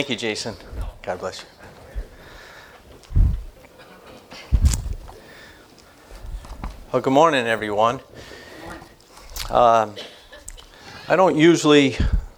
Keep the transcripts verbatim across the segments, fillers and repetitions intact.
Thank you, Jason. God bless you. Well, good morning, everyone. Um, I don't usually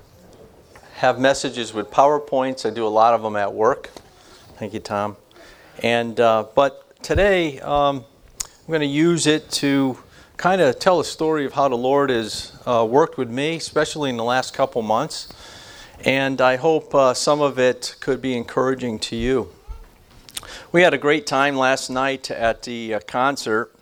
have messages with PowerPoints. I do a lot of them at work. Thank you, Tom. And uh, but today um, I'm going to use it to kind of tell a story of how the Lord has uh, worked with me, especially in the last couple months. And I hope uh, some of it could be encouraging to you. We had a great time last night at the uh, concert,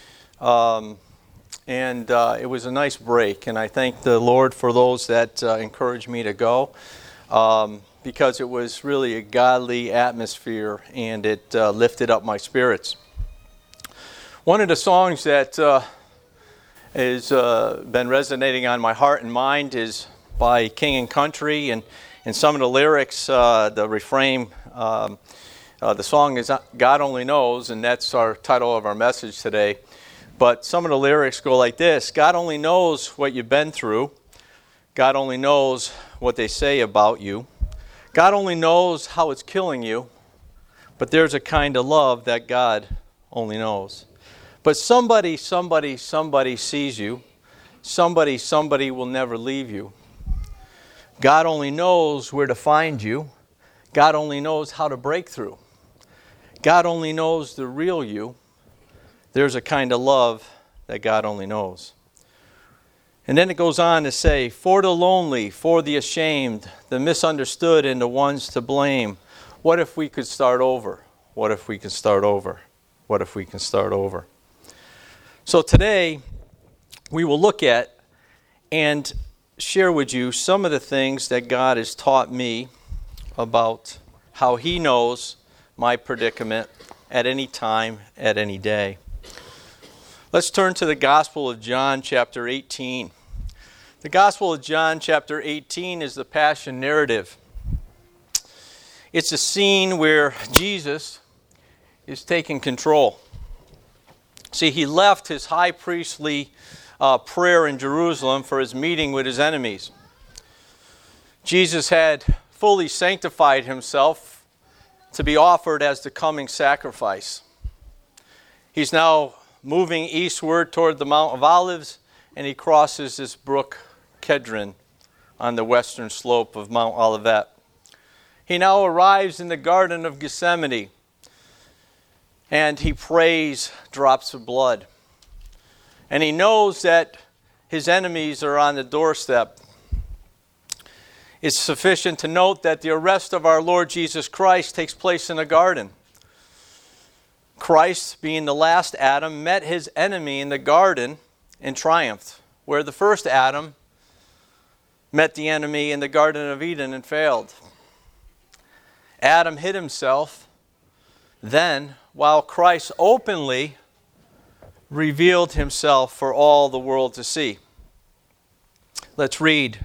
um, and uh, it was a nice break. And I thank the Lord for those that uh, encouraged me to go, um, because it was really a godly atmosphere, and it uh, lifted up my spirits. One of the songs that uh, has uh, been resonating on my heart and mind is by King and Country, and, and some of the lyrics, uh, the refrain, um, uh, the song is God Only Knows, and that's our title of our message today. But some of the lyrics go like this: God only knows what you've been through. God only knows what they say about you. God only knows how it's killing you. But there's a kind of love that God only knows. But somebody, somebody, somebody sees you. Somebody, somebody will never leave you. God only knows where to find you. God only knows how to break through. God only knows the real you. There's a kind of love that God only knows. And then it goes on to say, for the lonely, for the ashamed, the misunderstood, and the ones to blame. What if we could start over? What if we could start over? What if we can start over? So today, we will look at and share with you some of the things that God has taught me about how He knows my predicament at any time, at any day. Let's turn to the Gospel of John, chapter eighteen. The Gospel of John, chapter eighteen, is the Passion narrative. It's a scene where Jesus is taking control. See, He left His high priestly Uh, prayer in Jerusalem for His meeting with His enemies. Jesus had fully sanctified Himself to be offered as the coming sacrifice. He's now moving eastward toward the Mount of Olives, and He crosses this brook Kedron on the western slope of Mount Olivet. He now arrives in the Garden of Gethsemane, and He prays drops of blood. And He knows that His enemies are on the doorstep. It's sufficient to note that the arrest of our Lord Jesus Christ takes place in a garden. Christ, being the last Adam, met His enemy in the garden and triumphed, where the first Adam met the enemy in the Garden of Eden and failed. Adam hid himself. Then, while Christ openly revealed Himself for all the world to see. Let's read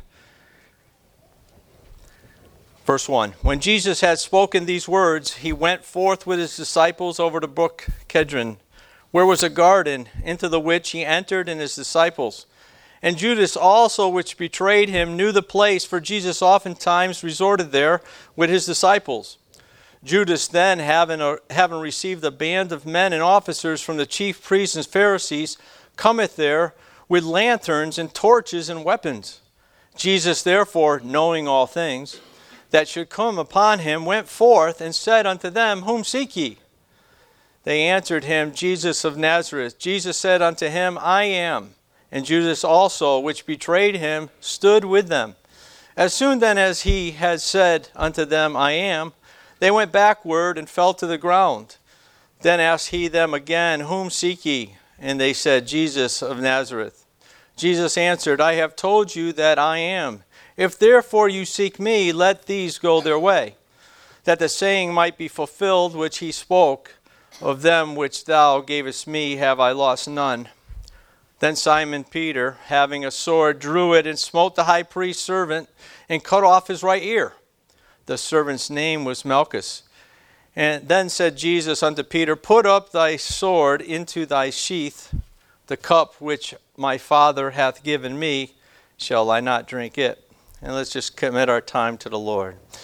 verse one. When Jesus had spoken these words, He went forth with His disciples over the brook Kedron, where was a garden, into the which He entered and His disciples. And Judas also, which betrayed Him, knew the place, for Jesus oftentimes resorted there with His disciples. Judas then, having, a, having received a band of men and officers from the chief priests and Pharisees, cometh there with lanterns and torches and weapons. Jesus therefore, knowing all things that should come upon Him, went forth and said unto them, Whom seek ye? They answered Him, Jesus of Nazareth. Jesus said unto him, I am. And Judas also, which betrayed Him, stood with them. As soon then as He had said unto them, I am, they went backward and fell to the ground. Then asked He them again, Whom seek ye? And they said, Jesus of Nazareth. Jesus answered, I have told you that I am. If therefore you seek me, let these go their way, that the saying might be fulfilled which He spoke, Of them which thou gavest me have I lost none. Then Simon Peter, having a sword, drew it and smote the high priest's servant and cut off his right ear. The servant's name was Malchus. And then said Jesus unto Peter, Put up thy sword into thy sheath. The cup which my Father hath given me, shall I not drink it? And let's just commit our time to the Lord.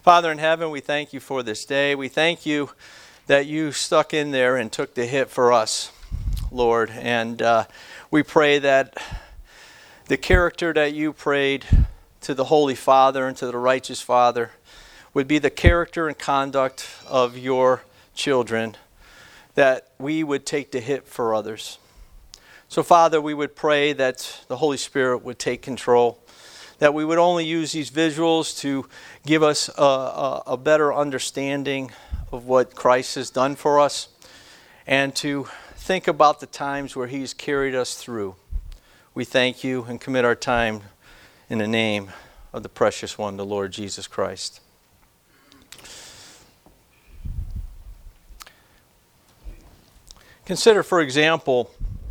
Father in heaven, we thank you for this day. We thank you that you stuck in there and took the hit for us, Lord. And uh, we pray that the character that you prayed to the Holy Father and to the righteous Father would be the character and conduct of your children, that we would take the hit for others. So, Father, we would pray that the Holy Spirit would take control, that we would only use these visuals to give us a, a, a better understanding of what Christ has done for us, and to think about the times where He's carried us through. We thank you and commit our time in the name of the precious one, the Lord Jesus Christ. Consider, for example,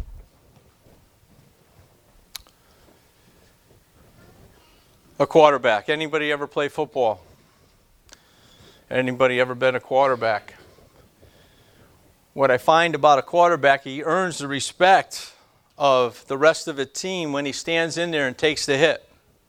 a quarterback. Anybody ever play football? Anybody ever been a quarterback? What I find about a quarterback, he earns the respect of the rest of the team when he stands in there and takes the hit.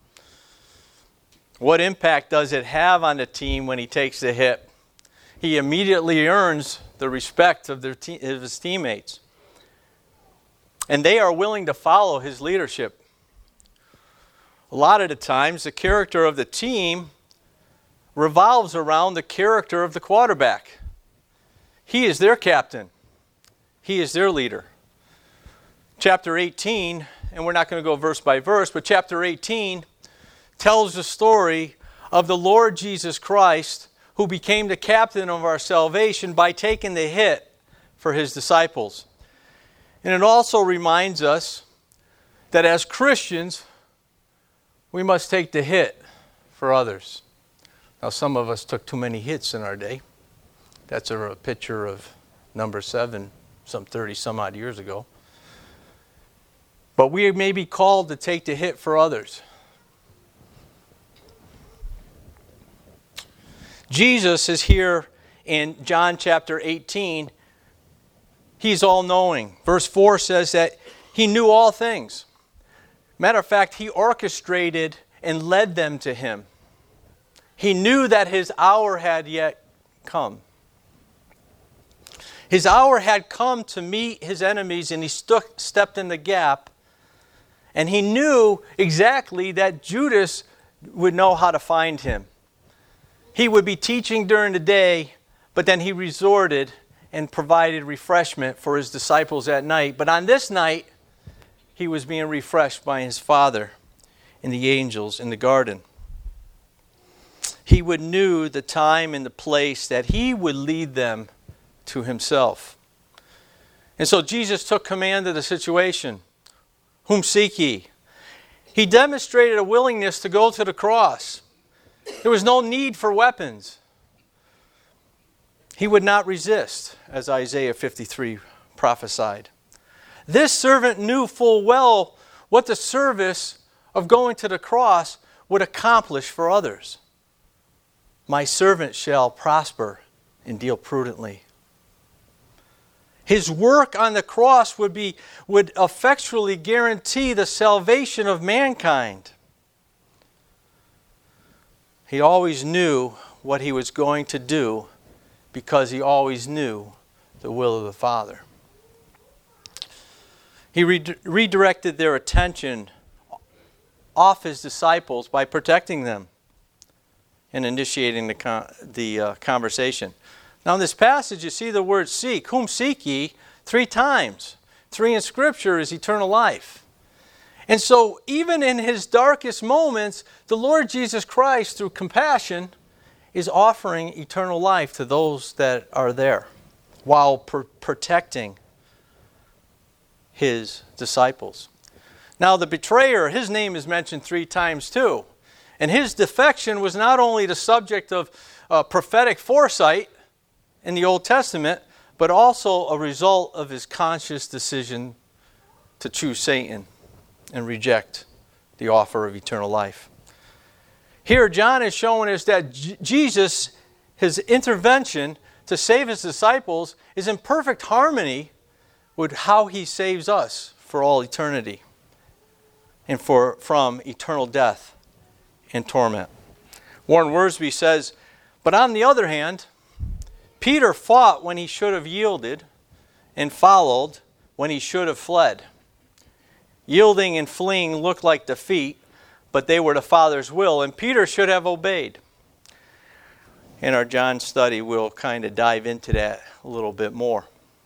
What impact does it have on the team when he takes the hit? He immediately earns the respect of, their te- of his teammates. And they are willing to follow his leadership. A lot of the times, the character of the team revolves around the character of the quarterback. He is their captain. He is their leader. Chapter eighteen, and we're not going to go verse by verse, but chapter eighteen tells the story of the Lord Jesus Christ, who became the captain of our salvation by taking the hit for his disciples. And it also reminds us that as Christians, we must take the hit for others. Now, some of us took too many hits in our day. That's a, a picture of number seven, some thirty some odd years ago. But we may be called to take the hit for others. Jesus is here in John chapter eighteen. He's all-knowing. Verse four says that he knew all things. Matter of fact, he orchestrated and led them to him. He knew that his hour had yet come. His hour had come to meet his enemies, and he stuck, stepped in the gap. And he knew exactly that Judas would know how to find him. He would be teaching during the day, but then he resorted and provided refreshment for his disciples at night. But on this night, he was being refreshed by his Father and the angels in the garden. He would knew the time and the place that he would lead them to himself. And so Jesus took command of the situation. Whom seek ye? He demonstrated a willingness to go to the cross. There was no need for weapons. He would not resist, as Isaiah fifty-three prophesied. This servant knew full well what the service of going to the cross would accomplish for others. My servant shall prosper and deal prudently. His work on the cross would be would effectually guarantee the salvation of mankind. He always knew what he was going to do because he always knew the will of the Father. He re- redirected their attention off his disciples by protecting them and initiating the, con- the uh, conversation. Now in this passage you see the word seek. Whom seek ye? Three times. Three in Scripture is eternal life. And so even in his darkest moments, the Lord Jesus Christ, through compassion, is offering eternal life to those that are there while pr- protecting his disciples. Now the betrayer, his name is mentioned three times too. And his defection was not only the subject of uh, prophetic foresight in the Old Testament, but also a result of his conscious decision to choose Satan and reject the offer of eternal life. Here John is showing us that J- Jesus, his intervention to save his disciples, is in perfect harmony with how he saves us for all eternity and for from eternal death and torment. Warren Wiersbe says, But on the other hand, Peter fought when he should have yielded and followed when he should have fled. Yielding and fleeing looked like defeat, but they were the Father's will, and Peter should have obeyed. In our John study, we'll kind of dive into that a little bit more.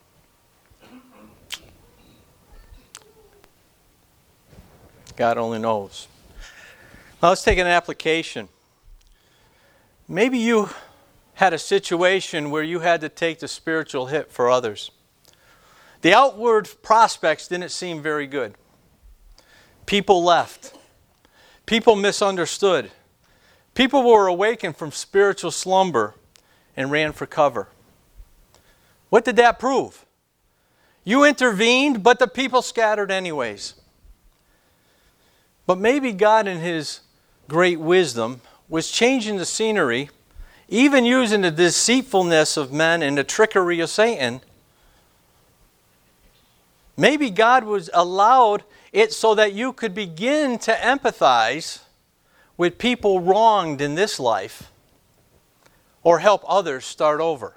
God only knows. Now let's take an application. Maybe you had a situation where you had to take the spiritual hit for others. The outward prospects didn't seem very good. People left. People misunderstood. People were awakened from spiritual slumber and ran for cover. What did that prove? You intervened, but the people scattered anyways. But maybe God in His great wisdom was changing the scenery, even using the deceitfulness of men and the trickery of Satan. Maybe God was allowed it so that you could begin to empathize with people wronged in this life or help others start over.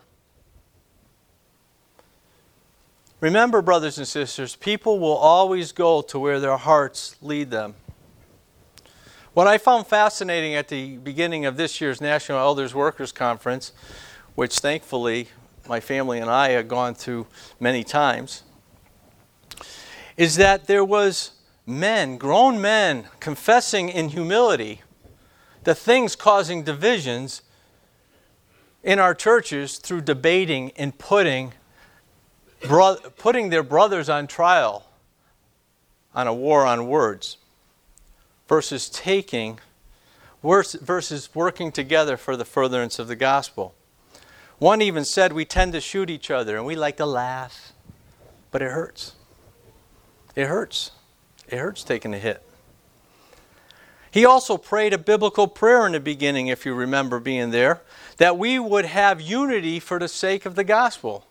Remember, brothers and sisters, people will always go to where their hearts lead them. What I found fascinating at the beginning of this year's National Elders Workers Conference, which thankfully my family and I have gone to many times, is that there was men, grown men, confessing in humility the things causing divisions in our churches through debating and putting, bro- putting their brothers on trial on a war on words versus taking, versus working together for the furtherance of the gospel. One even said we tend to shoot each other and we like to laugh, but it hurts. It hurts. It hurts taking a hit. He also prayed a biblical prayer in the beginning, if you remember being there, that we would have unity for the sake of the gospel.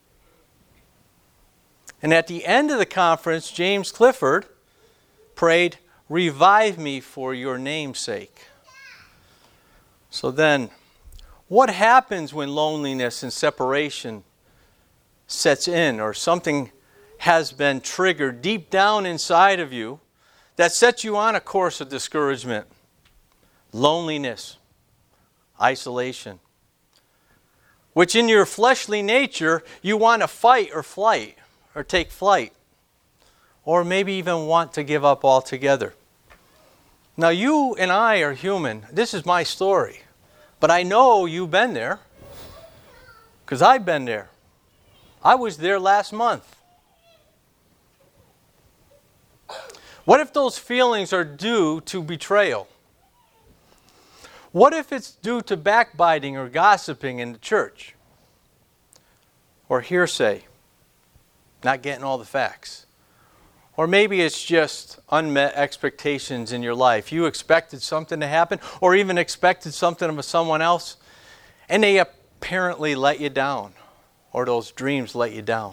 And at the end of the conference, James Clifford prayed, "Revive me for your name's sake." So then, what happens when loneliness and separation sets in, or something has been triggered deep down inside of you that sets you on a course of discouragement, loneliness, isolation, which in your fleshly nature you want to fight or flight or take flight, or maybe even want to give up altogether. Now you and I are human. This is my story, but I know you've been there because I've been there. I was there last month. What if those feelings are due to betrayal? What if it's due to backbiting or gossiping in the church? Or hearsay, not getting all the facts? Or maybe it's just unmet expectations in your life. You expected something to happen, or even expected something of someone else, and they apparently let you down, or those dreams let you down.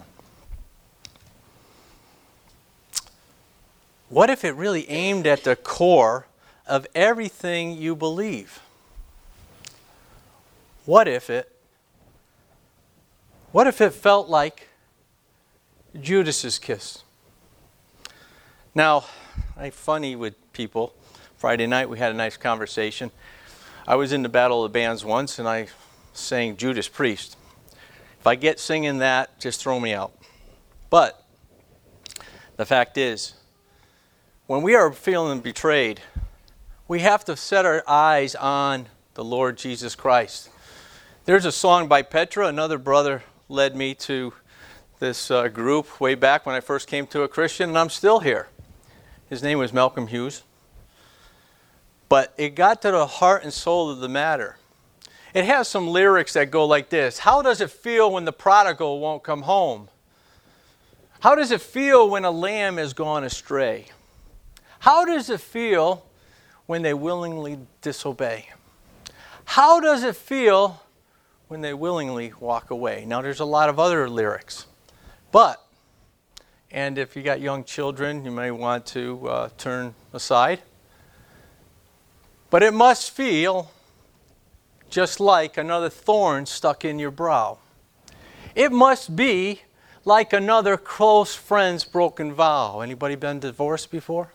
What if it really aimed at the core of everything you believe? What if it, what if it felt like Judas's kiss? Now, I'm funny with people. Friday night we had a nice conversation. I was in the Battle of the Bands once and I sang Judas Priest. If I get singing that, just throw me out. But the fact is, when we are feeling betrayed, we have to set our eyes on the Lord Jesus Christ. There's a song by Petra. Another brother led me to this uh, group way back when I first came to a Christian, and I'm still here. His name was Malcolm Hughes. But it got to the heart and soul of the matter. It has some lyrics that go like this. How does it feel when the prodigal won't come home? How does it feel when a lamb has gone astray? How does it feel when they willingly disobey? How does it feel when they willingly walk away? Now, there's a lot of other lyrics. But, and if you got young children, you may want to uh, turn aside. But it must feel just like another thorn stuck in your brow. It must be like another close friend's broken vow. Anybody been divorced before?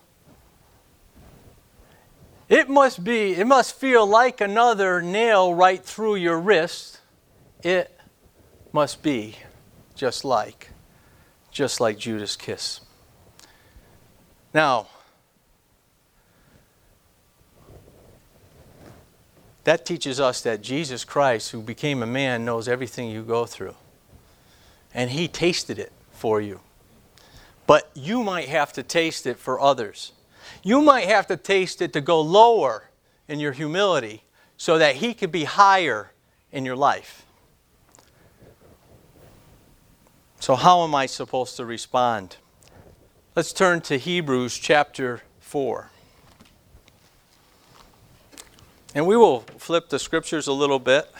It must be, it must feel like another nail right through your wrist. It must be just like, just like Judas' kiss. Now, that teaches us that Jesus Christ, who became a man, knows everything you go through. And He tasted it for you. But you might have to taste it for others. You might have to taste it to go lower in your humility so that He could be higher in your life. So how am I supposed to respond? Let's turn to Hebrews chapter four. And we will flip the scriptures a little bit.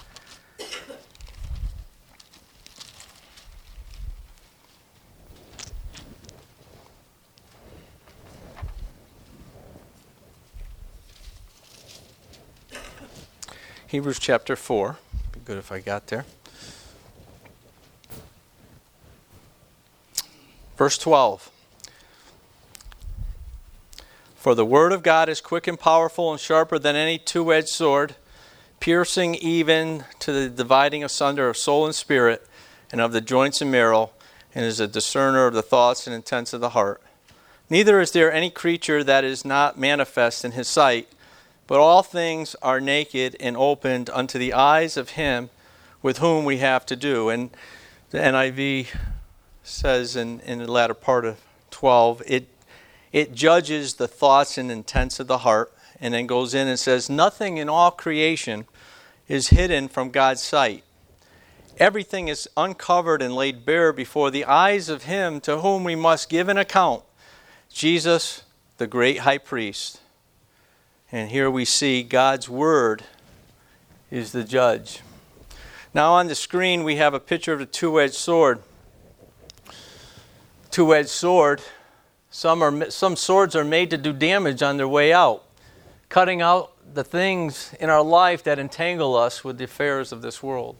Hebrews chapter four. Be good if I got there. Verse twelve. For the word of God is quick and powerful and sharper than any two-edged sword, piercing even to the dividing asunder of soul and spirit, and of the joints and marrow, and is a discerner of the thoughts and intents of the heart. Neither is there any creature that is not manifest in His sight, but all things are naked and opened unto the eyes of Him with whom we have to do. And the N I V says in, in the latter part of twelve, it it judges the thoughts and intents of the heart, and then goes in and says, nothing in all creation is hidden from God's sight. Everything is uncovered and laid bare before the eyes of Him to whom we must give an account, Jesus, the great high priest. And here we see God's Word is the judge. Now on the screen we have a picture of a two-edged sword. Two-edged sword. Some are some swords are made to do damage on their way out, cutting out the things in our life that entangle us with the affairs of this world.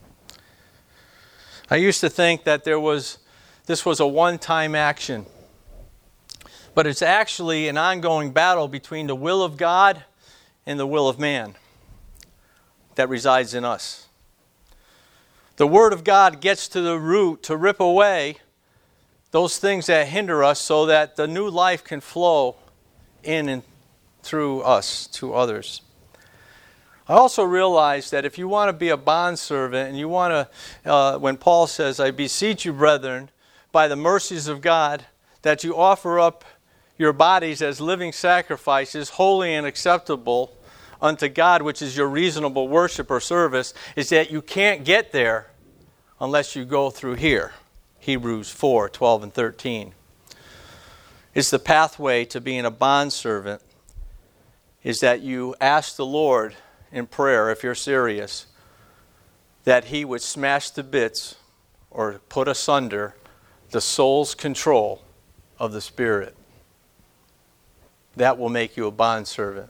I used to think that there was this was a one-time action. But it's actually an ongoing battle between the will of God and the will of man that resides in us. The Word of God gets to the root to rip away those things that hinder us so that the new life can flow in and through us to others. I also realize that if you want to be a bondservant and you want to, uh, when Paul says, I beseech you, brethren, by the mercies of God, that you offer up your bodies as living sacrifices, holy and acceptable unto God, which is your reasonable worship or service, is that you can't get there unless you go through here. Hebrews four, twelve and thirteen. It's the pathway to being a bondservant is that you ask the Lord in prayer, if you're serious, that He would smash to bits or put asunder the soul's control of the Spirit. That will make you a bondservant.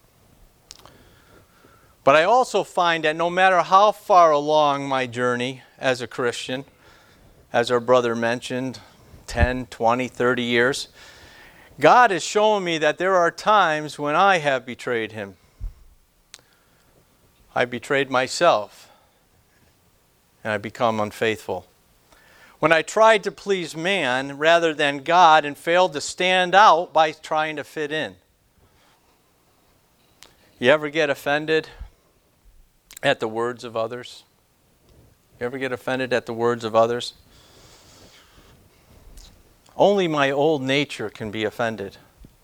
But I also find that no matter how far along my journey as a Christian, as our brother mentioned, ten, twenty, thirty years, God has shown me that there are times when I have betrayed Him. I betrayed myself, and I become unfaithful. When I tried to please man rather than God and failed to stand out by trying to fit in. You ever get offended at the words of others? You ever get offended at the words of others? Only my old nature can be offended.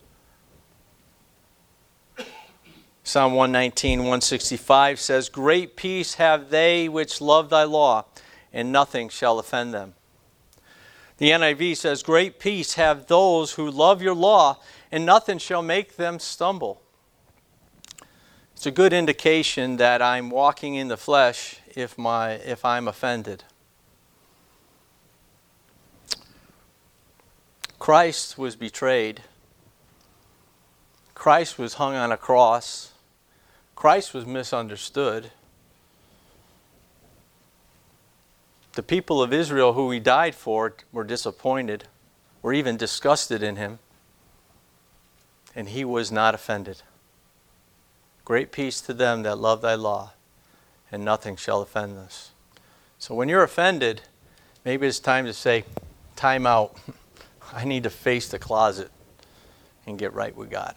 Psalm one nineteen, one sixty-five says, great peace have they which love thy law, and nothing shall offend them. The N I V says, great peace have those who love your law, and nothing shall make them stumble. It's a good indication that I'm walking in the flesh if my if I'm offended. Christ was betrayed. Christ was hung on a cross. Christ was misunderstood. The people of Israel who he died for were disappointed, were even disgusted in him, and he was not offended. Great peace to them that love thy law, and nothing shall offend us. So when you're offended, maybe it's time to say, time out. I need to face the closet and get right with God.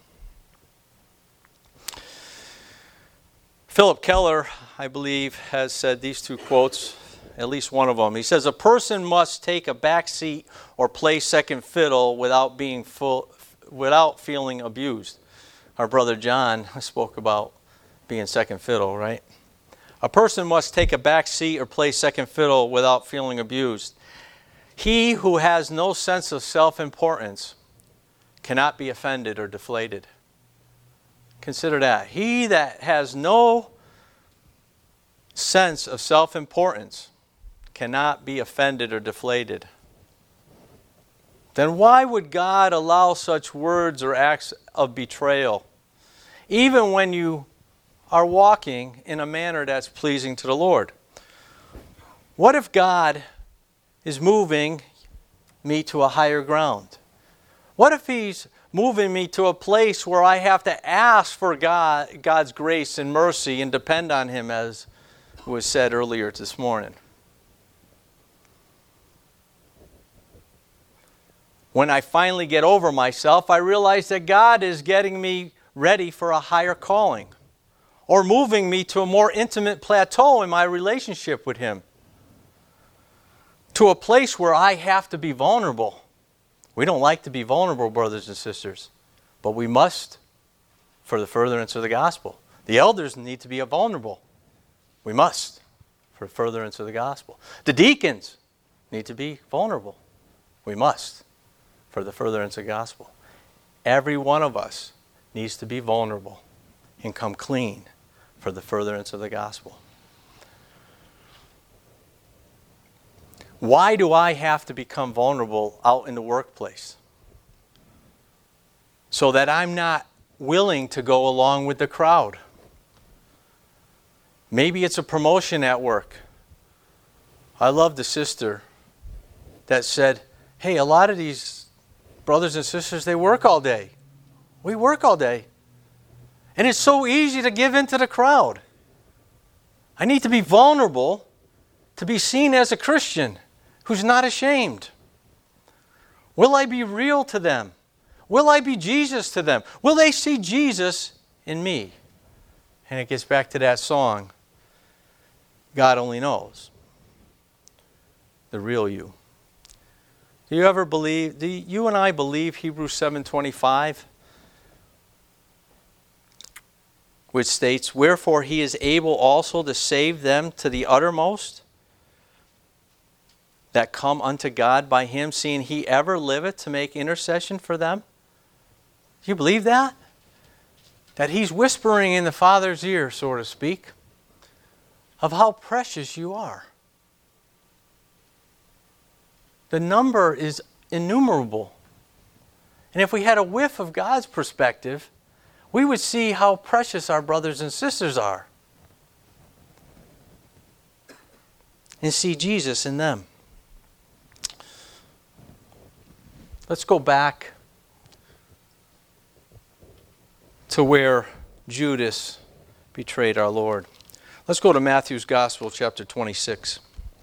Philip Keller, I believe, has said these two quotes, at least one of them. He says, a person must take a back seat or play second fiddle without being full, without feeling abused. Our brother John spoke about being second fiddle, right? A person must take a back seat or play second fiddle without feeling abused. He who has no sense of self-importance cannot be offended or deflated. Consider that. He that has no sense of self-importance cannot be offended or deflated. Then why would God allow such words or acts of betrayal, even when you are walking in a manner that's pleasing to the Lord? What if God is moving me to a higher ground? What if He's moving me to a place where I have to ask for God, God's grace and mercy and depend on Him, as was said earlier this morning? When I finally get over myself, I realize that God is getting me ready for a higher calling, or moving me to a more intimate plateau in my relationship with Him, to a place where I have to be vulnerable. We don't like to be vulnerable, brothers and sisters, but we must for the furtherance of the gospel. The elders need to be vulnerable. We must for the furtherance of the gospel. The deacons need to be vulnerable. We must for the furtherance of the gospel. Every one of us needs to be vulnerable and come clean for the furtherance of the gospel. Why do I have to become vulnerable out in the workplace? So that I'm not willing to go along with the crowd. Maybe it's a promotion at work. I love the sister that said, hey, a lot of these brothers and sisters, they work all day. We work all day. And it's so easy to give in to the crowd. I need to be vulnerable to be seen as a Christian who's not ashamed. Will I be real to them? Will I be Jesus to them? Will they see Jesus in me? And it gets back to that song, God only knows the real you. Do you ever believe, do you and I believe Hebrews seven twenty-five? Which states, wherefore He is able also to save them to the uttermost that come unto God by Him, seeing He ever liveth to make intercession for them. Do you believe that? That He's whispering in the Father's ear, so to speak, of how precious you are. The number is innumerable. And if we had a whiff of God's perspective, we would see how precious our brothers and sisters are. And see Jesus in them. Let's go back to where Judas betrayed our Lord. Let's go to Matthew's Gospel, chapter twenty-six.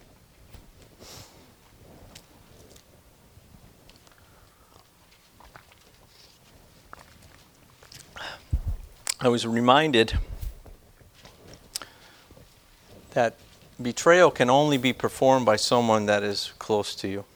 I was reminded that betrayal can only be performed by someone that is close to you.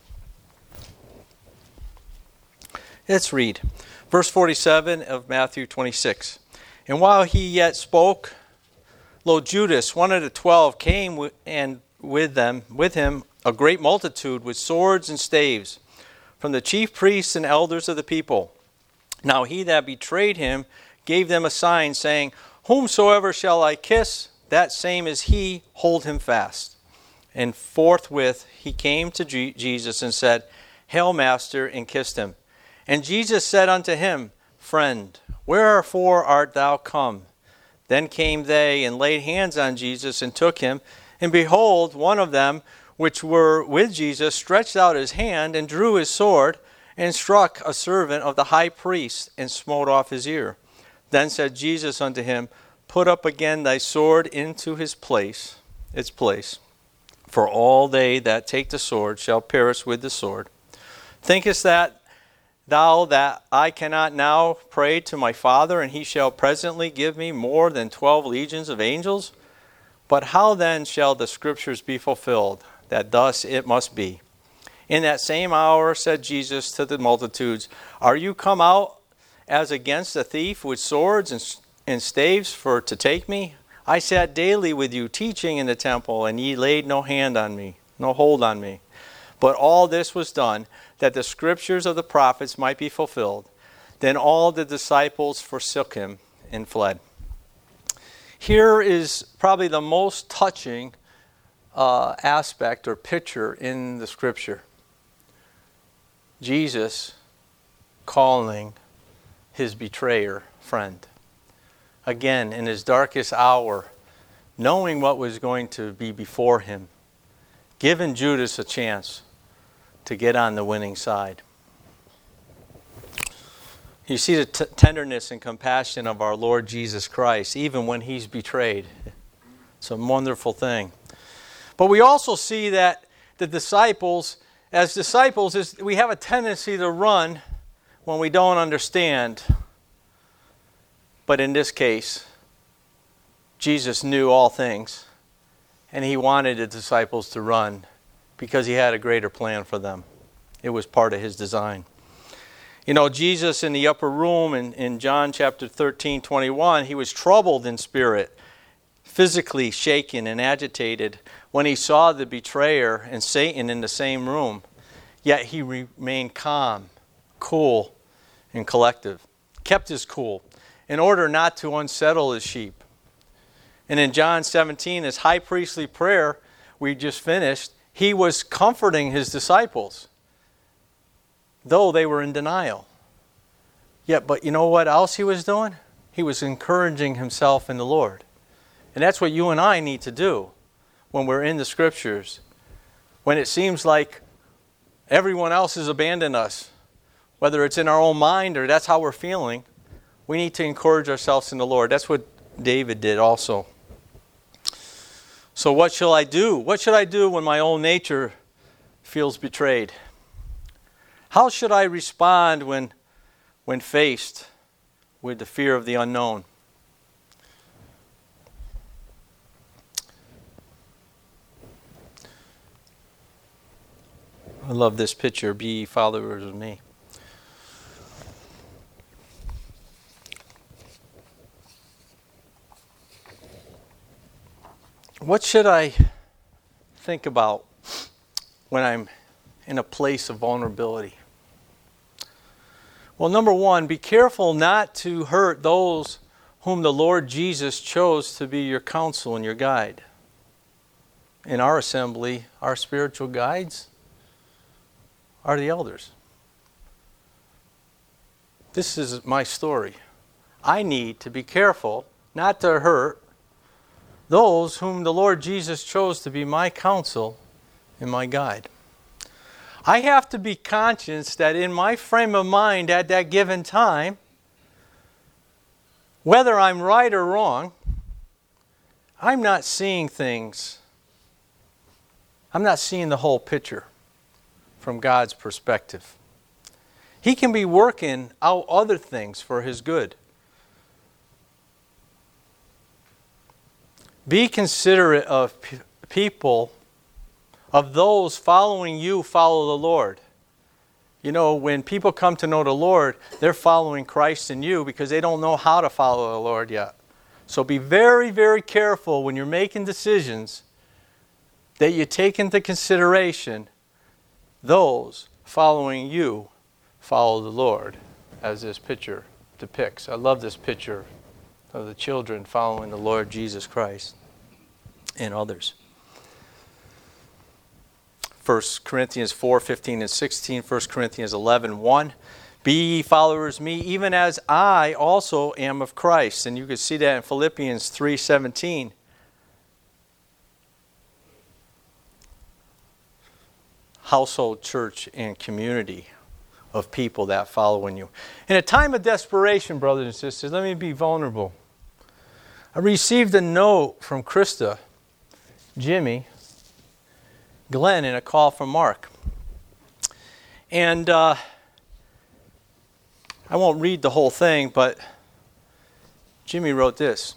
Let's read verse forty-seven of Matthew twenty-six. And while he yet spoke, lo, Judas, one of the twelve, came and with them, with him, a great multitude with swords and staves, from the chief priests and elders of the people. Now he that betrayed him gave them a sign, saying, whomsoever shall I kiss, that same is he, hold him fast. And forthwith he came to G- Jesus and said, Hail, Master, and kissed him. And Jesus said unto him, Friend, wherefore art thou come? Then came they and laid hands on Jesus and took him. And behold, one of them which were with Jesus stretched out his hand and drew his sword and struck a servant of the high priest and smote off his ear. Then said Jesus unto him, Put up again thy sword into his place, its place. For all they that take the sword shall perish with the sword. Thinkest that thou that I cannot now pray to my Father, and he shall presently give me more than twelve legions of angels? But how then shall the scriptures be fulfilled, that thus it must be? In that same hour said Jesus to the multitudes, Are you come out as against a thief with swords and, and staves for to take me? I sat daily with you teaching in the temple, and ye laid no hand on me, no hold on me. But all this was done, that the scriptures of the prophets might be fulfilled. Then all the disciples forsook him and fled. Here is probably the most touching uh, aspect or picture in the scripture. Jesus calling his betrayer friend. Again, in his darkest hour, knowing what was going to be before him, giving Judas a chance to get on the winning side. You see the t- tenderness and compassion of our Lord Jesus Christ, even when he's betrayed. It's a wonderful thing. But we also see that the disciples, as disciples, is we have a tendency to run when we don't understand. But in this case, Jesus knew all things, and he wanted the disciples to run because he had a greater plan for them. It was part of his design. You know, Jesus in the upper room in, in John chapter thirteen, twenty-one, he was troubled in spirit, physically shaken and agitated when he saw the betrayer and Satan in the same room. Yet he remained calm, cool, and collective. Kept his cool in order not to unsettle his sheep. And in John seventeen, his high priestly prayer we just finished, he was comforting his disciples, though they were in denial. Yet, but you know what else he was doing? He was encouraging himself in the Lord. And that's what you and I need to do when we're in the Scriptures. When it seems like everyone else has abandoned us, whether it's in our own mind or that's how we're feeling, we need to encourage ourselves in the Lord. That's what David did also. So what shall I do? What should I do when my own nature feels betrayed? How should I respond when, when faced with the fear of the unknown? I love this picture, be ye followers of me. What should I think about when I'm in a place of vulnerability? Well, number one, be careful not to hurt those whom the Lord Jesus chose to be your counsel and your guide. In our assembly, our spiritual guides are the elders. This is my story. I need to be careful not to hurt those whom the Lord Jesus chose to be my counsel and my guide. I have to be conscious that in my frame of mind at that given time, whether I'm right or wrong, I'm not seeing things. I'm not seeing the whole picture from God's perspective. He can be working out other things for His good. Be considerate of p- people, of those following you follow the Lord. You know, when people come to know the Lord, they're following Christ in you because they don't know how to follow the Lord yet. So be very, very careful when you're making decisions that you take into consideration those following you follow the Lord, as this picture depicts. I love this picture of the children following the Lord Jesus Christ and others. First Corinthians four, fifteen and sixteen, First Corinthians eleven, one. Be ye followers of me, even as I also am of Christ. And you can see that in Philippians three seventeen. Household, church, and community of people that follow in you. In a time of desperation, brothers and sisters, let me be vulnerable. I received a note from Krista, Jimmy, Glenn, and a call from Mark. And uh, I won't read the whole thing, but Jimmy wrote this.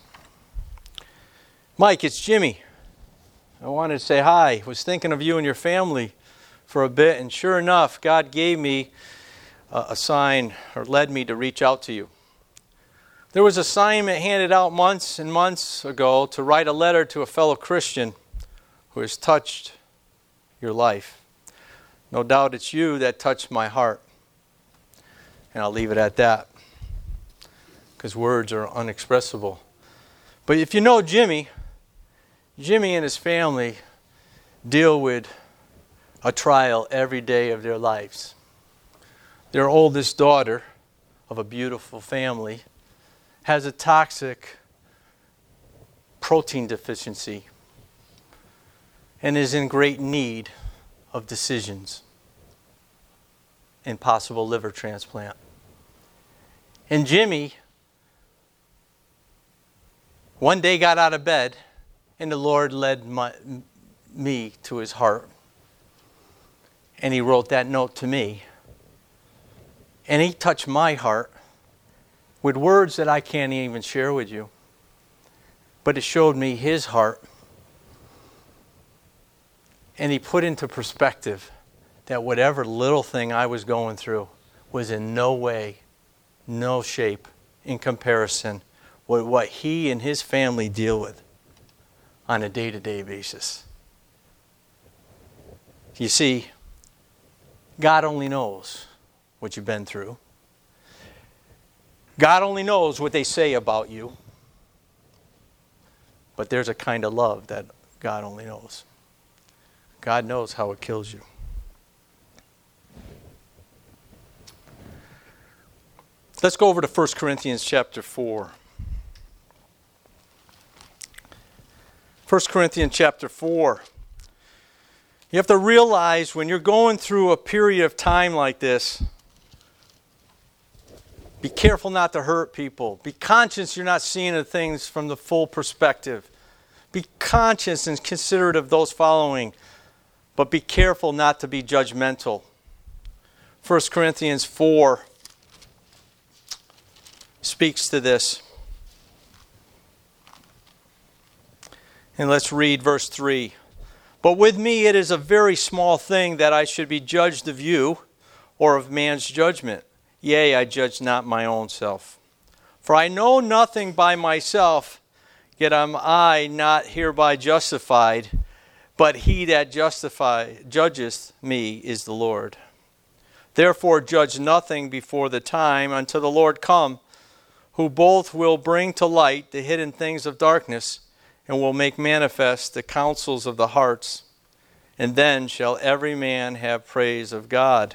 Mike, it's Jimmy. I wanted to say hi. I was thinking of you and your family for a bit, and sure enough, God gave me a, a sign, or led me to reach out to you. There was an assignment handed out months and months ago to write a letter to a fellow Christian who has touched your life. No doubt it's you that touched my heart. And I'll leave it at that, because words are unexpressible. But if you know Jimmy, Jimmy and his family deal with a trial every day of their lives. Their oldest daughter, of a beautiful family, has a toxic protein deficiency and is in great need of decisions and possible liver transplant. And Jimmy one day got out of bed, and the Lord led my, me to his heart. And he wrote that note to me. And he touched my heart with words that I can't even share with you. But it showed me his heart. And he put into perspective that whatever little thing I was going through was in no way, no shape in comparison with what he and his family deal with on a day-to-day basis. You see, God only knows what you've been through. God only knows what they say about you. But there's a kind of love that God only knows. God knows how it kills you. Let's go over to First Corinthians chapter four. First Corinthians chapter four. You have to realize when you're going through a period of time like this, be careful not to hurt people. Be conscious you're not seeing the things from the full perspective. Be conscious and considerate of those following, but be careful not to be judgmental. First Corinthians four speaks to this. And let's read verse three. But with me it is a very small thing that I should be judged of you or of man's judgment. Yea, I judge not my own self. For I know nothing by myself, yet am I not hereby justified, but he that justify, judgeth me is the Lord. Therefore judge nothing before the time until the Lord come, who both will bring to light the hidden things of darkness, and will make manifest the counsels of the hearts. And then shall every man have praise of God.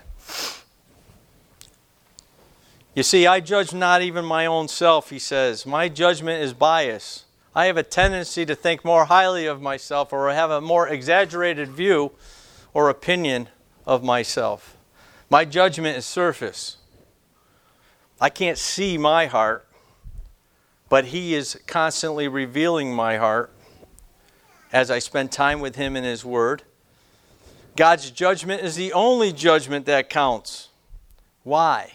You see, I judge not even my own self, he says. My judgment is biased. I have a tendency to think more highly of myself, or have a more exaggerated view or opinion of myself. My judgment is surface. I can't see my heart, but he is constantly revealing my heart as I spend time with him in his word. God's judgment is the only judgment that counts. Why?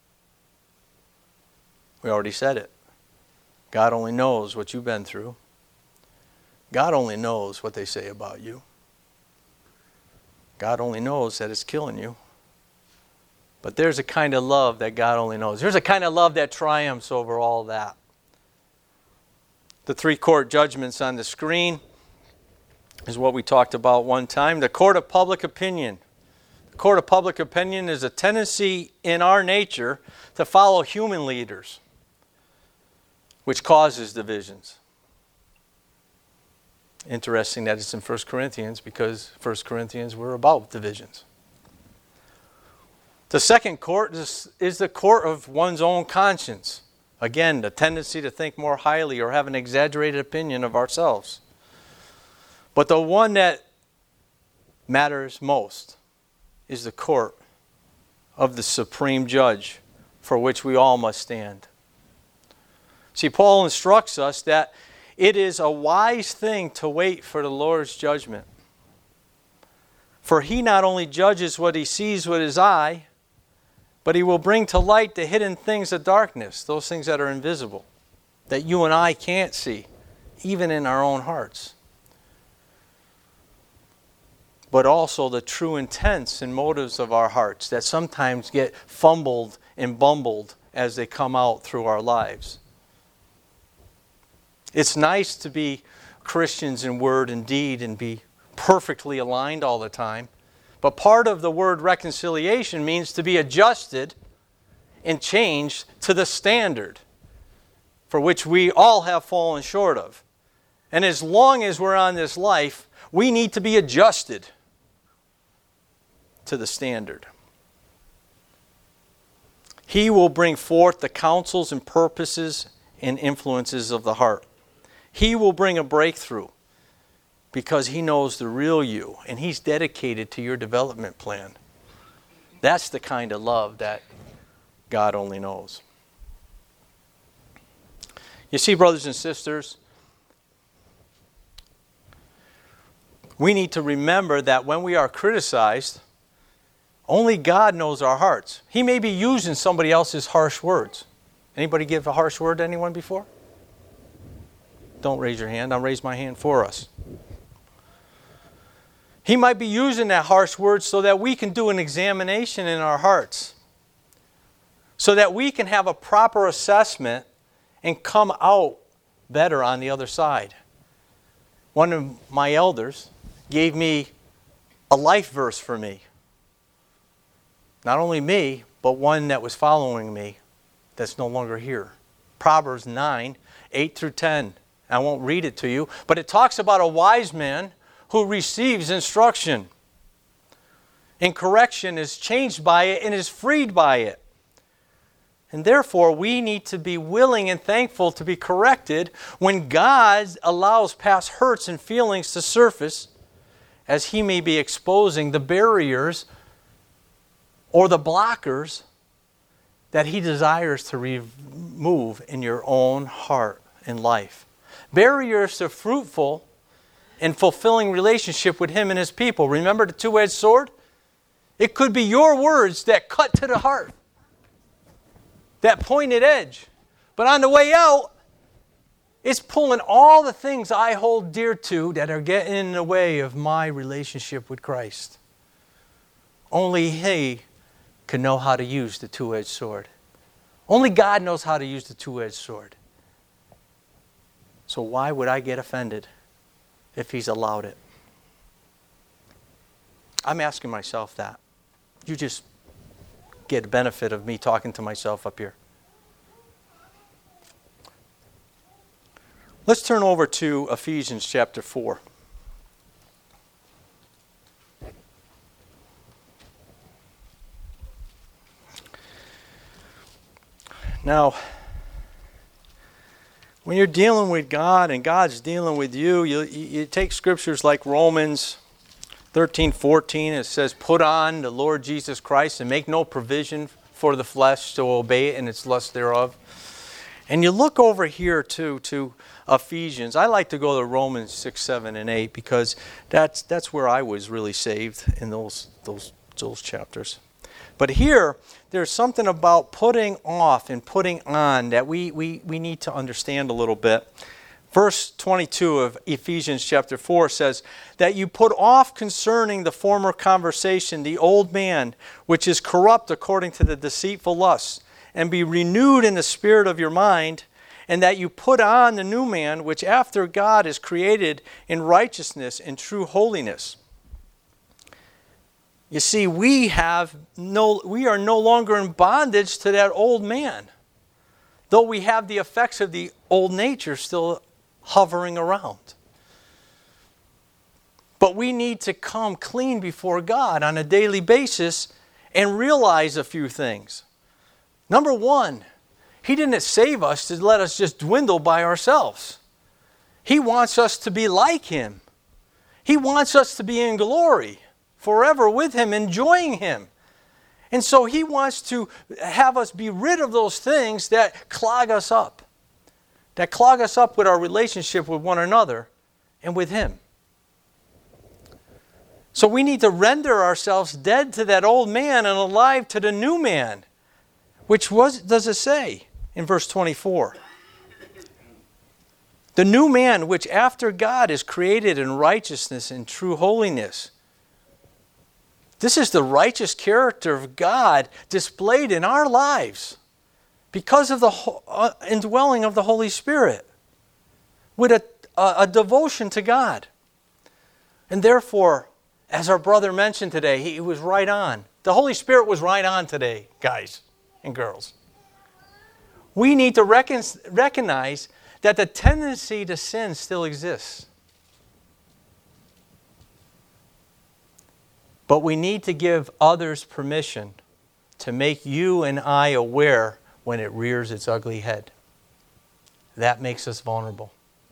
We already said it. God only knows what you've been through. God only knows what they say about you. God only knows that it's killing you. But there's a kind of love that God only knows. There's a kind of love that triumphs over all that. The three court judgments on the screen is what we talked about one time. The court of public opinion. The court of public opinion is a tendency in our nature to follow human leaders, which causes divisions. Interesting that it's in First Corinthians, because First Corinthians were about divisions. The second court is, is the court of one's own conscience. Again, the tendency to think more highly or have an exaggerated opinion of ourselves. But the one that matters most is the court of the supreme judge for which we all must stand. See, Paul instructs us that it is a wise thing to wait for the Lord's judgment. For he not only judges what he sees with his eye, but he will bring to light the hidden things of darkness, those things that are invisible, that you and I can't see, even in our own hearts. But also the true intents and motives of our hearts that sometimes get fumbled and bumbled as they come out through our lives. It's nice to be Christians in word and deed and be perfectly aligned all the time. But part of the word reconciliation means to be adjusted and changed to the standard for which we all have fallen short of. And as long as we're on this life, we need to be adjusted to the standard. He will bring forth the counsels and purposes and influences of the heart. He will bring a breakthrough because he knows the real you and he's dedicated to your development plan. That's the kind of love that God only knows. You see, brothers and sisters, we need to remember that when we are criticized, only God knows our hearts. He may be using somebody else's harsh words. Anybody give a harsh word to anyone before? Don't raise your hand. I'll raise my hand for us. He might be using that harsh word so that we can do an examination in our hearts. So that we can have a proper assessment and come out better on the other side. One of my elders gave me a life verse for me. Not only me, but one that was following me that's no longer here. Proverbs nine, eight through ten. I won't read it to you, but it talks about a wise man who receives instruction. And correction is changed by it and is freed by it. And therefore, we need to be willing and thankful to be corrected when God allows past hurts and feelings to surface, as He may be exposing the barriers or the blockers that He desires to remove in your own heart and life. Barriers to fruitful and fulfilling relationship with Him and His people. Remember the two-edged sword? It could be your words that cut to the heart. That pointed edge. But on the way out, it's pulling all the things I hold dear to that are getting in the way of my relationship with Christ. Only He can know how to use the two-edged sword. Only God knows how to use the two-edged sword. So why would I get offended if He's allowed it? I'm asking myself that. You just get the benefit of me talking to myself up here. Let's turn over to Ephesians chapter four. Now, when you're dealing with God and God's dealing with you, you, you take scriptures like Romans thirteen fourteen. It says, put on the Lord Jesus Christ and make no provision for the flesh to obey it and its lust thereof. And you look over here too to Ephesians. I like to go to Romans six, seven, and eight because that's that's where I was really saved in those those those chapters. But here, there's something about putting off and putting on that we, we, we need to understand a little bit. Verse twenty-two of Ephesians chapter four says, that you put off concerning the former conversation the old man, which is corrupt according to the deceitful lusts, and be renewed in the spirit of your mind, and that you put on the new man, which after God is created in righteousness and true holiness. You see, we have no, we are no longer in bondage to that old man, though we have the effects of the old nature still hovering around. But we need to come clean before God on a daily basis and realize a few things. Number one, He didn't save us to let us just dwindle by ourselves. He wants us to be like Him. He wants us to be in glory forever with Him, enjoying Him. And so He wants to have us be rid of those things that clog us up. That clog us up with our relationship with one another and with Him. So we need to render ourselves dead to that old man and alive to the new man. Which was does it say in verse twenty-four? The new man which after God is created in righteousness and true holiness. This is the righteous character of God displayed in our lives because of the uh, indwelling of the Holy Spirit with a, a, a devotion to God. And therefore, as our brother mentioned today, he was right on. The Holy Spirit was right on today, guys and girls. We need to reckon, recognize that the tendency to sin still exists. But we need to give others permission to make you and I aware when it rears its ugly head. That makes us vulnerable.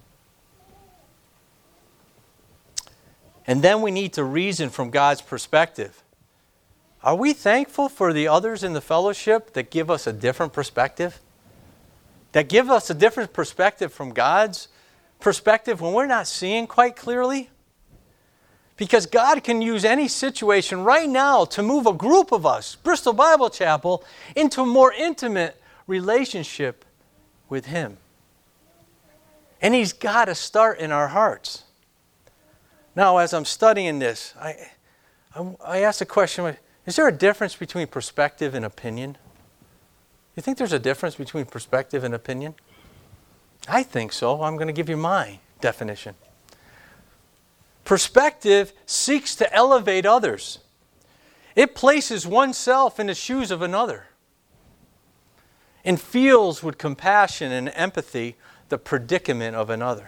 And then we need to reason from God's perspective. Are we thankful for the others in the fellowship that give us a different perspective? That give us a different perspective from God's perspective when we're not seeing quite clearly? Because God can use any situation right now to move a group of us, Bristol Bible Chapel, into a more intimate relationship with Him. And He's got to start in our hearts. Now, as I'm studying this, I, I, I asked the question, is there a difference between perspective and opinion? You think there's a difference between perspective and opinion? I think so. I'm going to give you my definition. Perspective seeks to elevate others. It places oneself in the shoes of another and feels with compassion and empathy the predicament of another.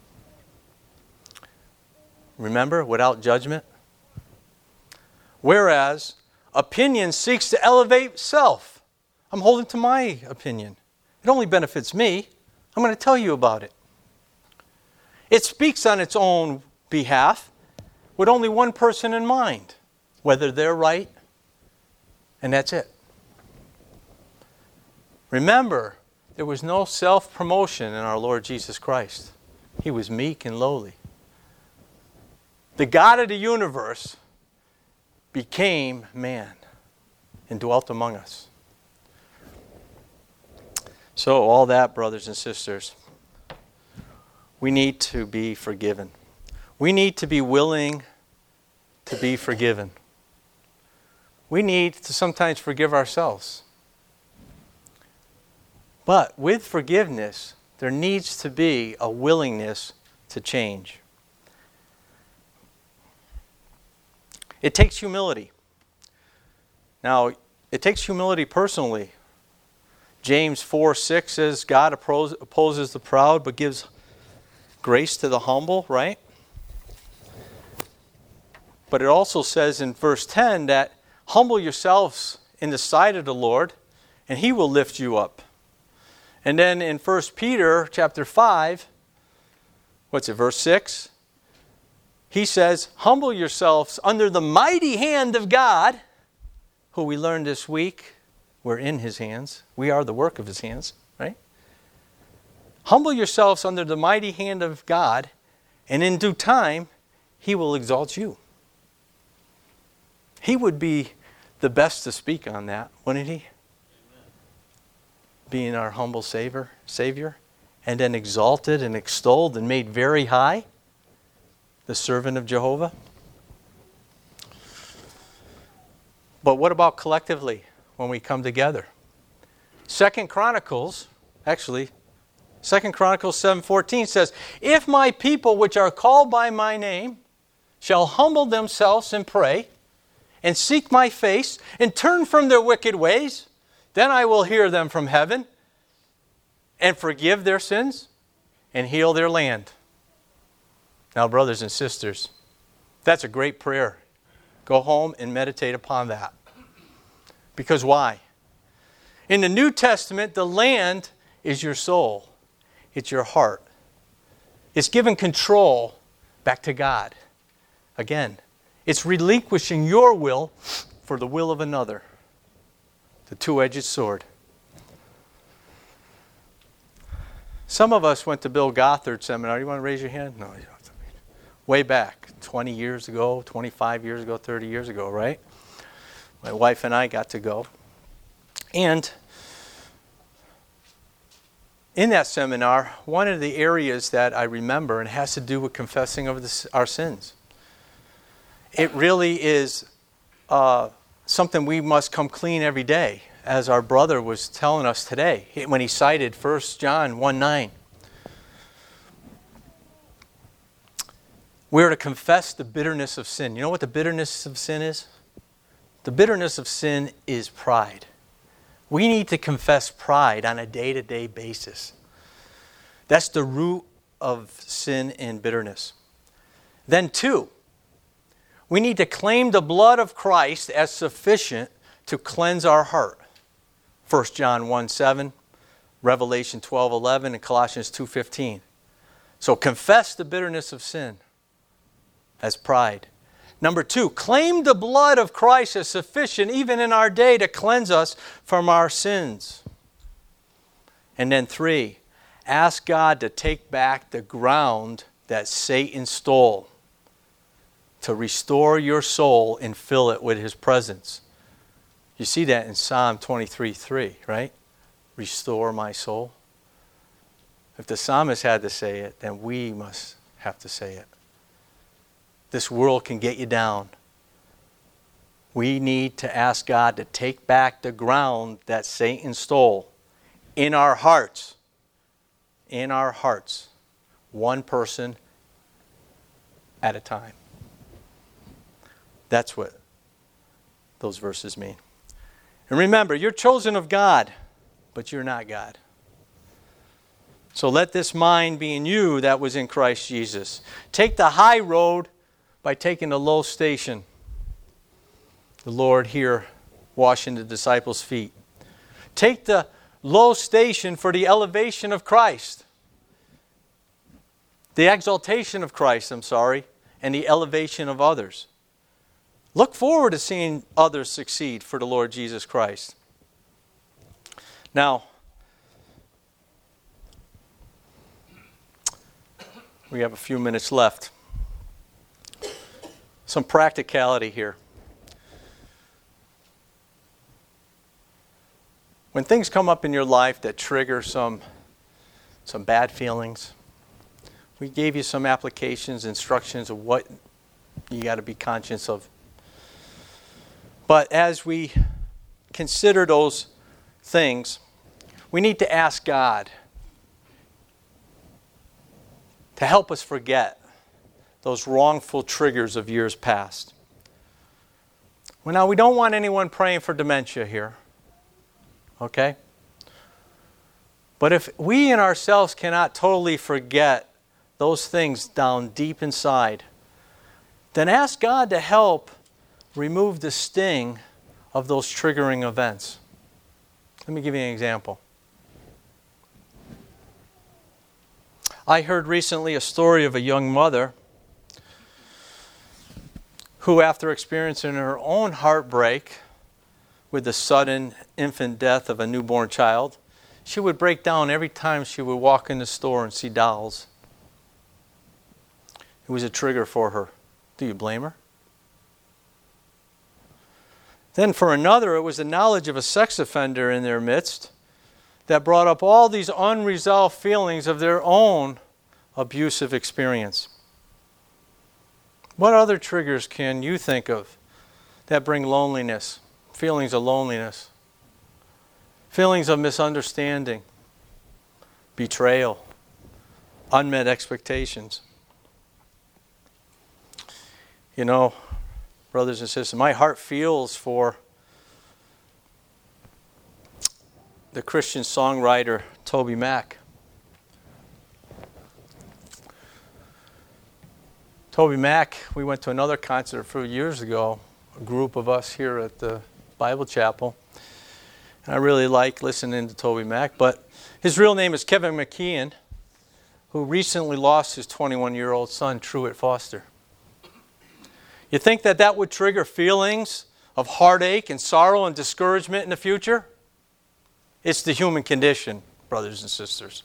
Remember, without judgment. Whereas opinion seeks to elevate self. I'm holding to my opinion. It only benefits me. I'm going to tell you about it. It speaks on its own behalf with only one person in mind, whether they're right, and that's it. Remember, there was no self-promotion in our Lord Jesus Christ. He was meek and lowly. The God of the universe became man and dwelt among us. So all that, brothers and sisters, we need to be forgiven. We need to be willing to be forgiven. We need to sometimes forgive ourselves. But with forgiveness, there needs to be a willingness to change. It takes humility. Now, it takes humility personally. James four six says, God opposes the proud but gives grace to the humble, right? But it also says in verse ten that humble yourselves in the sight of the Lord and He will lift you up. And then in First Peter chapter five, what's it, verse six? He says, humble yourselves under the mighty hand of God, who we learned this week, we're in His hands. We are the work of His hands, right? Humble yourselves under the mighty hand of God, and in due time, He will exalt you. He would be the best to speak on that, wouldn't He? Amen. Being our humble Savior, Savior, and then exalted and extolled and made very high, the servant of Jehovah. But what about collectively when we come together? Second Chronicles, actually, Second Chronicles seven fourteen says, if my people which are called by my name shall humble themselves and pray, and seek my face, and turn from their wicked ways, then I will hear them from heaven, and forgive their sins, and heal their land. Now, brothers and sisters, that's a great prayer. Go home and meditate upon that. Because why? In the New Testament, the land is your soul. It's your heart. It's given control back to God. Again, it's relinquishing your will for the will of another. The two-edged sword. Some of us went to Bill Gothard's seminar. You want to raise your hand? No, you don't. Way back, twenty years ago, twenty-five years ago, thirty years ago, right? My wife and I got to go. And in that seminar, one of the areas that I remember, and it has to do with confessing of the, our sins. It really is uh, something we must come clean every day, as our brother was telling us today when he cited First John one nine. We are to confess the bitterness of sin. You know what the bitterness of sin is? The bitterness of sin is pride. We need to confess pride on a day-to-day basis. That's the root of sin and bitterness. Then two, we need to claim the blood of Christ as sufficient to cleanse our heart. First John one seven, Revelation twelve eleven, and Colossians two fifteen. So confess the bitterness of sin as pride. Number two, claim the blood of Christ as sufficient even in our day to cleanse us from our sins. And then three, ask God to take back the ground that Satan stole, to restore your soul and fill it with His presence. You see that in Psalm twenty-three three, right? Restore my soul. If the psalmist had to say it, then we must have to say it. This world can get you down. We need to ask God to take back the ground that Satan stole in our hearts. In our hearts. One person at a time. That's what those verses mean. And remember, you're chosen of God, but you're not God. So let this mind be in you that was in Christ Jesus. Take the high road by taking the low station. The Lord here washing the disciples' feet. Take the low station for the elevation of Christ. The exaltation of Christ, I'm sorry, and the elevation of others. Look forward to seeing others succeed for the Lord Jesus Christ. Now, we have a few minutes left. Some practicality here. When things come up in your life that trigger some, some bad feelings, we gave you some applications, instructions of what you got to be conscious of. But as we consider those things, we need to ask God to help us forget those wrongful triggers of years past. Well, now, we don't want anyone praying for dementia here. Okay? But if we in ourselves cannot totally forget those things down deep inside, then ask God to help remove the sting of those triggering events. Let me give you an example. I heard recently a story of a young mother who, after experiencing her own heartbreak with the sudden infant death of a newborn child, she would break down every time she would walk in the store and see dolls. It was a trigger for her. Do you blame her? Then for another, it was the knowledge of a sex offender in their midst that brought up all these unresolved feelings of their own abusive experience. What other triggers can you think of that bring loneliness, feelings of loneliness, feelings of misunderstanding, betrayal, unmet expectations? You know, brothers and sisters, my heart feels for the Christian songwriter Toby Mac. Toby Mac, we went to another concert a few years ago, a group of us here at the Bible Chapel. And I really like listening to Toby Mac, but his real name is Kevin McKeon, who recently lost his twenty-one-year-old son, Truett Foster. You think that that would trigger feelings of heartache and sorrow and discouragement in the future? It's the human condition, brothers and sisters.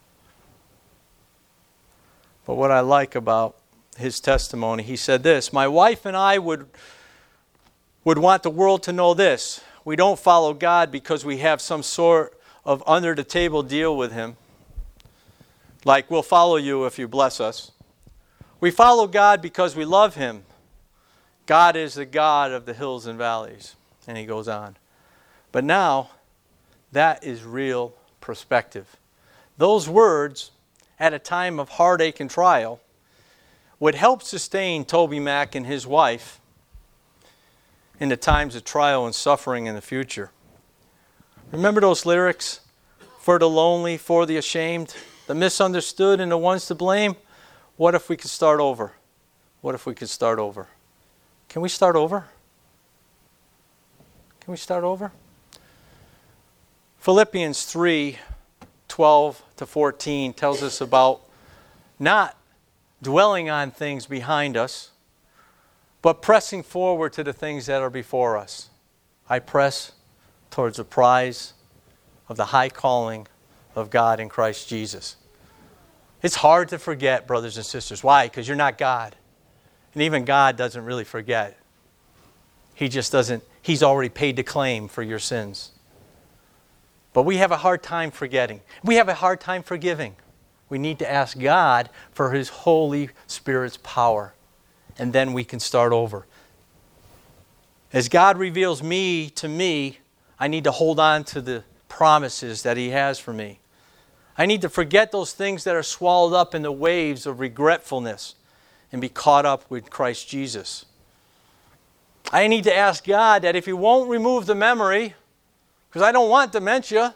But what I like about his testimony, he said this: my wife and I would, would want the world to know this. We don't follow God because we have some sort of under-the-table deal with Him. Like, we'll follow you if you bless us. We follow God because we love Him. God is the God of the hills and valleys. And he goes on. But now, that is real perspective. Those words, at a time of heartache and trial, would help sustain Toby Mac and his wife in the times of trial and suffering in the future. Remember those lyrics? For the lonely, for the ashamed, the misunderstood, and the ones to blame. What if we could start over? What if we could start over? Can we start over? Can we start over? Philippians three, twelve to fourteen tells us about not dwelling on things behind us, but pressing forward to the things that are before us. I press towards the prize of the high calling of God in Christ Jesus. It's hard to forget, brothers and sisters. Why? Because you're not God. And even God doesn't really forget. He just doesn't, He's already paid the claim for your sins. But we have a hard time forgetting. We have a hard time forgiving. We need to ask God for His Holy Spirit's power. And then we can start over. As God reveals me to me, I need to hold on to the promises that He has for me. I need to forget those things that are swallowed up in the waves of regretfulness and be caught up with Christ Jesus. I need to ask God that if He won't remove the memory, because I don't want dementia,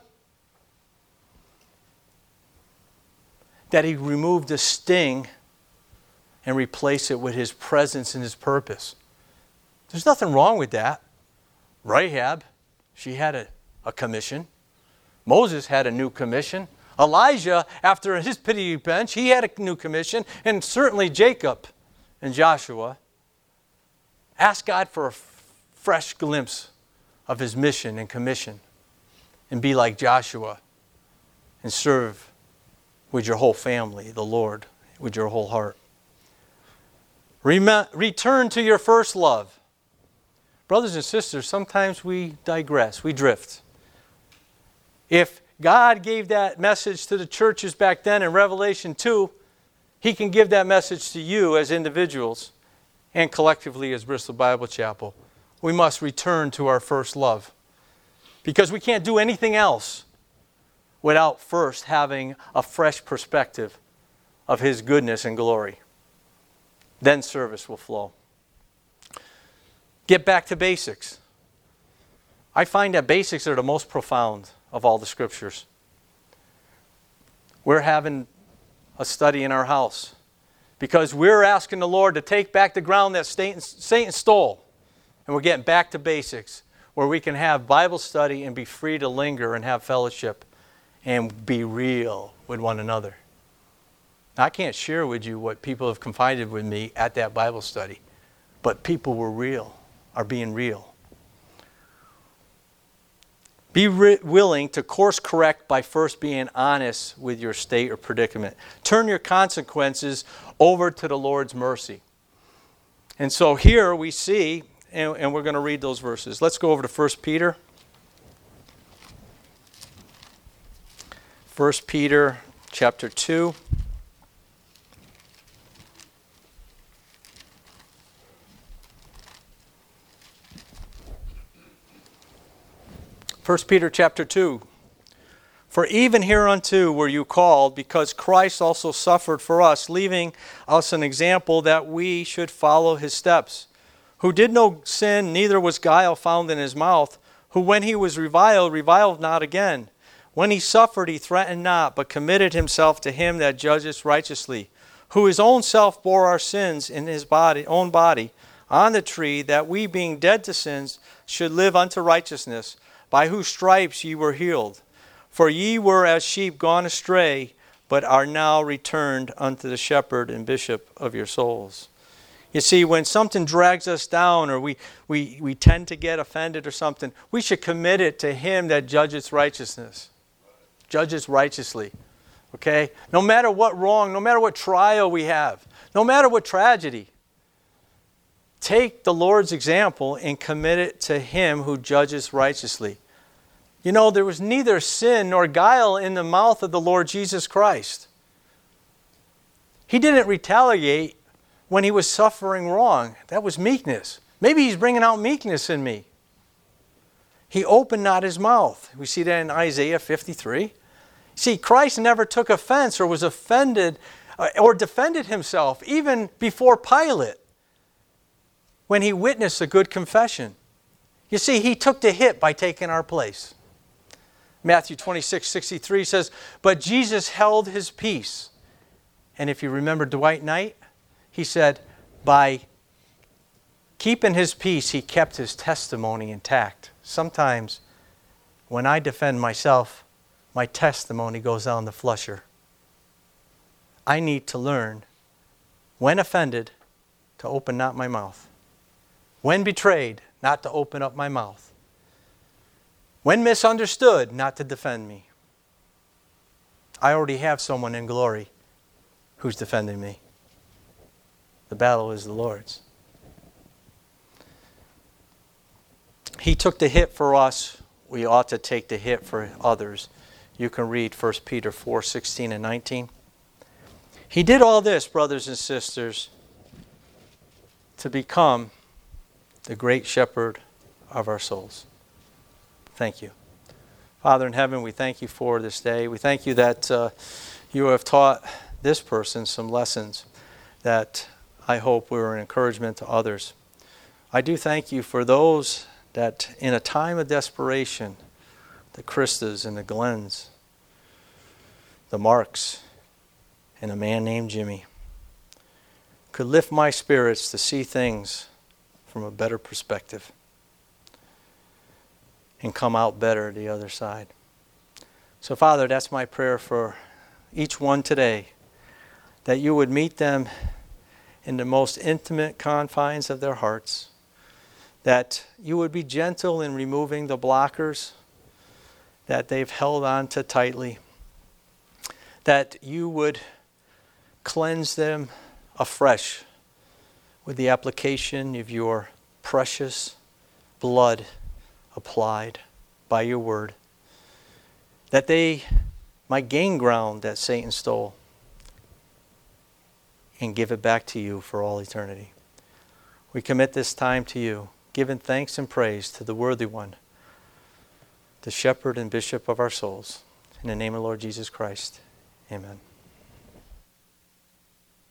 that He remove the sting and replace it with His presence and His purpose. There's nothing wrong with that. Rahab, she had a, a commission. Moses had a new commission. Elijah, after his pity bench, he had a new commission. And certainly Jacob and Joshua. Ask God for a f- fresh glimpse of His mission and commission. And be like Joshua and serve with your whole family, the Lord, with your whole heart. Rem- return to your first love. Brothers and sisters, sometimes we digress, we drift. If God gave that message to the churches back then in Revelation two, He can give that message to you as individuals and collectively as Bristol Bible Chapel. We must return to our first love because we can't do anything else without first having a fresh perspective of His goodness and glory. Then service will flow. Get back to basics. I find that basics are the most profound of all the scriptures. We're having a study in our house because we're asking the Lord to take back the ground that Satan, Satan stole. And we're getting back to basics where we can have Bible study and be free to linger and have fellowship and be real with one another. Now, I can't share with you what people have confided with me at that Bible study, but people were real, are being real. Be re- willing to course correct by first being honest with your state or predicament. Turn your consequences over to the Lord's mercy. And so here we see, and, and we're going to read those verses. Let's go over to First Peter. First Peter chapter two. First Peter chapter two. For even hereunto were you called, because Christ also suffered for us, leaving us an example that we should follow His steps, who did no sin, neither was guile found in His mouth, who when He was reviled, reviled not again. When He suffered, He threatened not, but committed Himself to Him that judgeth righteously, who His own self bore our sins in His body, own body on the tree, that we being dead to sins should live unto righteousness, by whose stripes ye were healed. For ye were as sheep gone astray, but are now returned unto the shepherd and bishop of your souls. You see, when something drags us down or we, we, we tend to get offended or something, we should commit it to Him that judges righteousness. Judges righteously. Okay? No matter what wrong, no matter what trial we have, no matter what tragedy, take the Lord's example and commit it to Him who judges righteously. You know, there was neither sin nor guile in the mouth of the Lord Jesus Christ. He didn't retaliate when He was suffering wrong. That was meekness. Maybe He's bringing out meekness in me. He opened not His mouth. We see that in Isaiah fifty-three. See, Christ never took offense or was offended or defended Himself, even before Pilate, when He witnessed a good confession. You see, He took the hit by taking our place. Matthew twenty-six sixty-three says, but Jesus held His peace. And if you remember Dwight Knight, he said, by keeping His peace, He kept His testimony intact. Sometimes when I defend myself, my testimony goes down the flusher. I need to learn, when offended, to open not my mouth. When betrayed, not to open up my mouth. When misunderstood, not to defend me. I already have someone in glory who's defending me. The battle is the Lord's. He took the hit for us. We ought to take the hit for others. You can read First Peter four sixteen and nineteen. He did all this, brothers and sisters, to become the great shepherd of our souls. Thank you. Father in heaven, we thank You for this day. We thank You that uh, You have taught this person some lessons that I hope were an encouragement to others. I do thank You for those that in a time of desperation, the Christas and the Glens, the Marks, and a man named Jimmy, could lift my spirits to see things from a better perspective and come out better the other side. So Father, that's my prayer for each one today, that You would meet them in the most intimate confines of their hearts, that You would be gentle in removing the blockers that they've held on to tightly, that You would cleanse them afresh with the application of Your precious blood applied by Your word, that they might gain ground that Satan stole and give it back to You for all eternity. We commit this time to You, giving thanks and praise to the worthy one, the shepherd and bishop of our souls. In the name of Lord Jesus Christ, amen.